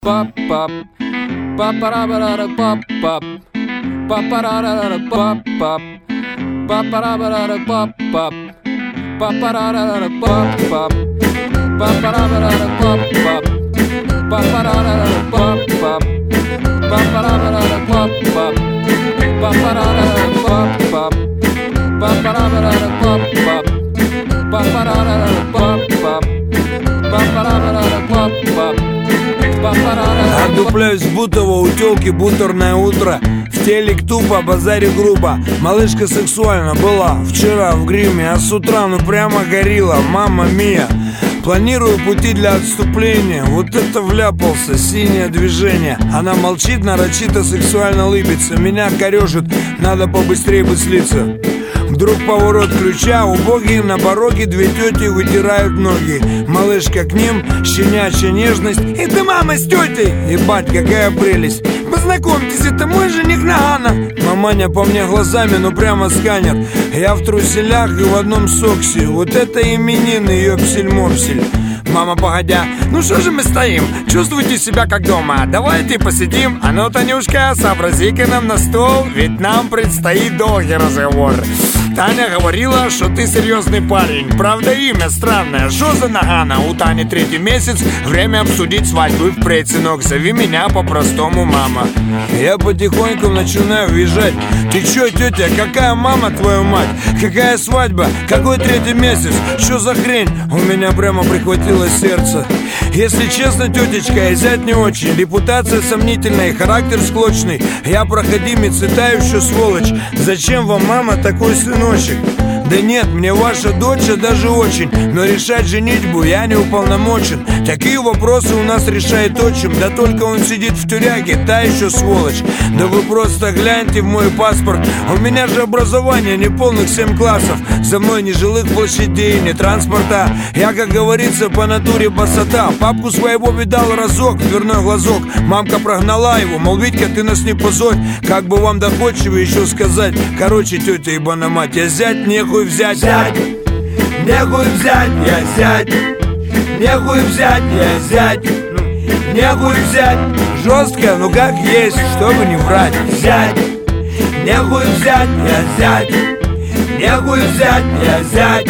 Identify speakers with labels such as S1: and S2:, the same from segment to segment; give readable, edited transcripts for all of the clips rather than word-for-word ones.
S1: pop pop paparabara pop pop paparara pop pop paparabara pop pop paparara pop pop paparabara pop pop paparara pop pop paparabara pop pop paparara pop pop paparabara pop pop paparara pop pop paparara pop pop.
S2: Отдупляюсь в Бутово, у тёлки бутерное утро. В телек тупо, базаре грубо. Малышка сексуально была вчера в гриме, а с утра ну прямо горила, мамма мия. Планирую пути для отступления. Вот это вляпался, синее движение. Она молчит, нарочито сексуально лыбится. Меня корёжит, надо побыстрее бы слиться. Вдруг поворот ключа, убогие на пороге две тети вытирают ноги. Малышка к ним, щенячья нежность. Это мама с тетей, ебать, какая прелесть. Познакомьтесь, это мой жених Нагана. Маманя по мне глазами, ну прямо сканер. Я в труселях и в одном соксе. Вот это именины, ёпсель-мопсель. Мама, погодя, ну что же мы стоим? Чувствуйте себя как дома. Давайте посидим. А ну, Танюшка, сообрази-ка нам на стол, ведь нам предстоит долгий разговор. Таня говорила, что ты серьезный парень. Правда, имя странное. Что за Нагана? У Тани 3-й месяц. Время обсудить свадьбу впредь, сынок. Зови меня по-простому мама. Я потихоньку начинаю въезжать. Ты чё, тетя, какая мама, твою мать? Какая свадьба? Какой 3-й месяц? Что за хрень? У меня прямо прихватило сердце. Если честно, тетечка, я зять не очень. Репутация сомнительная, характер склочный. Я проходимец и та еще сволочь. Зачем вам, мама, такой сыночек? Да нет, мне ваша дочь даже очень. Но решать женитьбу я не уполномочен. Такие вопросы у нас решает отчим. Да только он сидит в тюряге, та еще сволочь. Да вы просто гляньте в мой паспорт. У меня же образование неполных 7 классов. За мной ни жилых площадей, ни транспорта. Я, как говорится, по натуре басота. Папку своего видал разок, дверной глазок. Мамка прогнала его, мол, Витька, ты нас не позорь. Как бы вам доходчиво еще сказать. Короче, тетя ебана мать, я зять, нехуй взять.
S3: Зять, нехуй взять, я зять. Нехуй взять, я зять. Нехуй взять.
S2: Жестко, ну как есть, чтобы не врать.
S3: Зять, нехуй взять, я зять. Нехуй взять, я зять.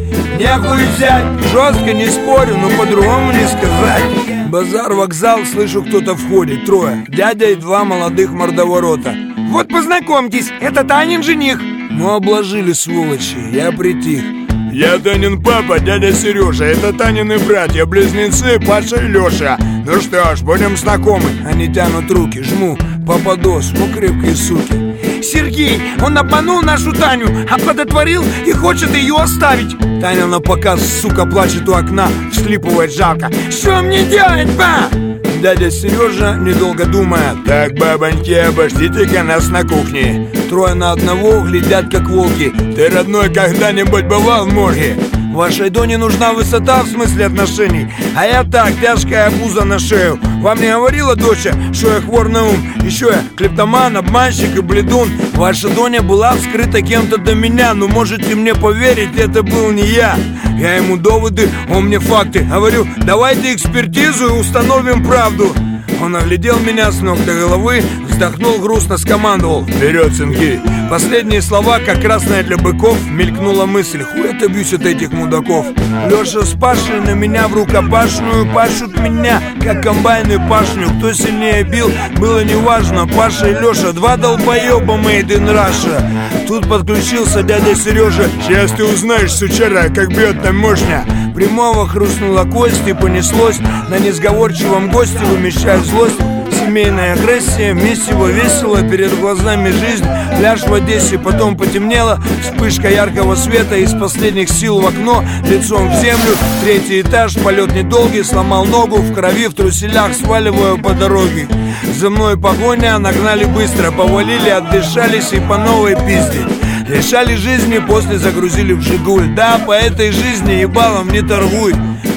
S3: Нехуй взять.
S2: Жестко не спорю, но по-другому не сказать. Базар, вокзал, слышу, кто-то входит. 3. Дядя и 2 молодых мордоворота.
S4: Вот познакомьтесь, это Танин жених.
S2: Ну обложили, сволочи, я притих.
S5: Я Танин папа, дядя Сережа. Это Танины братья-близнецы Паша и Леша. Ну что ж, будем знакомы.
S2: Они тянут руки, жму, попадос, ну крепкие суки.
S4: Сергей, он обманул нашу Таню, оплодотворил и хочет ее оставить.
S2: Таня на показ, сука, плачет у окна, всхлипывает жалко.
S4: Что мне делать, ба?
S2: Дядя Сережа, недолго думая:
S5: так, бабоньки, обождите-ка нас на кухне.
S2: 3 на 1 глядят, как волки.
S5: Ты, родной, когда-нибудь бывал в морге?
S2: Вашей Доне нужна высота в смысле отношений. А я так, тяжкая обуза на шею. Вам не говорила доча, что я хвор на ум? Еще я клептоман, обманщик и бледун. Ваша Доня была вскрыта кем-то до меня. Но можете мне поверить, это был не я. Я ему доводы, он мне факты. Говорю, давайте экспертизу и установим правду. Он оглядел меня с ног до головы, вздохнул грустно, скомандовал:
S5: вперед, сынки!
S2: Последние слова, как красная для быков, мелькнула мысль: хуй отобьюсь от этих мудаков. Леша с Пашей на меня в рукопашную пашут меня, как комбайны пашню. Кто сильнее бил, было неважно. Паша и Леша, 2 долбоеба made in Russia. Тут подключился дядя Сережа.
S5: Сейчас ты узнаешь, сучара, как бьет там мощно.
S2: Прямого хрустнула кость и понеслось. На несговорчивом госте вымещая злость. Семейная агрессия, месиво, весело, перед глазами жизнь. Пляж в Одессе, потом потемнело. Вспышка яркого света, из последних сил в окно, лицом в землю. 3-й этаж, полет недолгий, сломал ногу. В крови, в труселях, сваливаю по дороге. За мной погоня, нагнали быстро. Повалили, отдышались и по новой пизде. Лишали жизни, после загрузили в Жигуль. Да, по этой жизни ебалом не торгуй.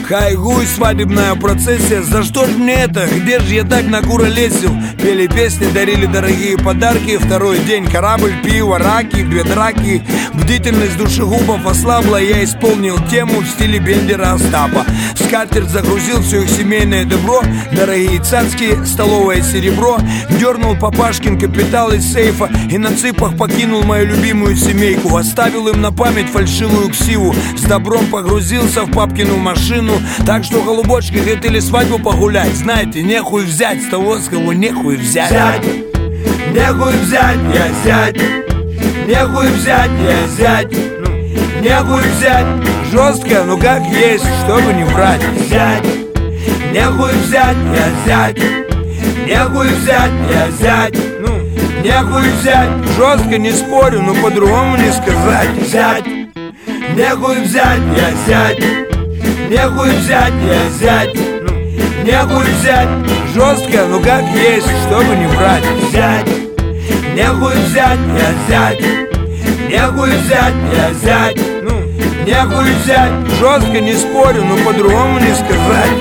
S2: Хайгуй, свадебная процессия. За что ж мне это? Где же я так накуролесил? Пели песни, дарили дорогие подарки. Второй день корабль, пиво, раки, 2 драки. Бдительность душегубов ослабла. Я исполнил тему в стиле Бендера Остапа. В скатерть загрузил все их семейное добро. Дорогие цацки, столовое серебро. Дернул папашкин капитал из сейфа и на цыпах покинул мою любимую семейку. Оставил им на память фальшивую ксиву. С добром погрузился в папкину машину. Так что, голубочки, хотели свадьбу погулять. Знаете, нехуй взять с того, с кого нехуй взять.
S3: Зять, нехуй взять, я зять. Нехуй взять, я зять. Нехуй взять.
S2: Жестко, ну как есть, чтобы не врать.
S3: Зять, нехуй взять, я зять. Нехуй взять, я зять. Нехуй взять.
S2: Жестко не спорю, но по-другому не сказать.
S3: Зять, нехуй взять, я зять. Нехуй взять, я зять. Нехуй взять.
S2: Жестко, ну как есть, чтобы не врать.
S3: Зять, нехуй взять, я зять. Нехуй взять, я зять. Нехуй взять.
S2: Жестко не спорю, но по-другому не сказать.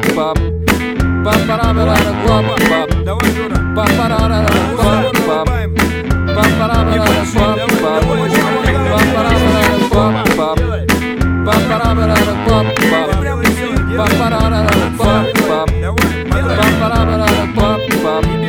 S1: Давай, Жора.
S2: Давай.